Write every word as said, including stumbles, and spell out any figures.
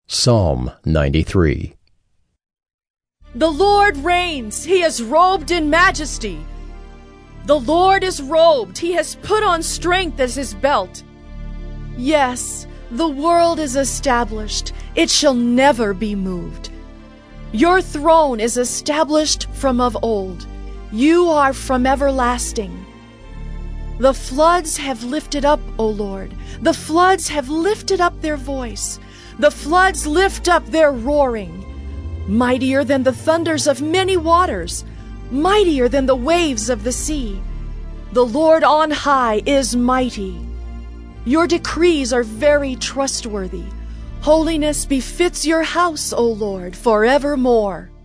Psalm ninety-three. The Lord reigns, he is robed in majesty. The Lord is robed, he has put on strength as his belt. Yes, the world is established, it shall never be moved. Your throne is established from of old, you are from everlasting. The floods have lifted up, O Lord, the floods have lifted up their voice. The floods lift up their roaring, mightier than the thunders of many waters, mightier than the waves of the sea. The Lord on high is mighty. Your decrees are very trustworthy. Holiness befits your house, O Lord, forevermore.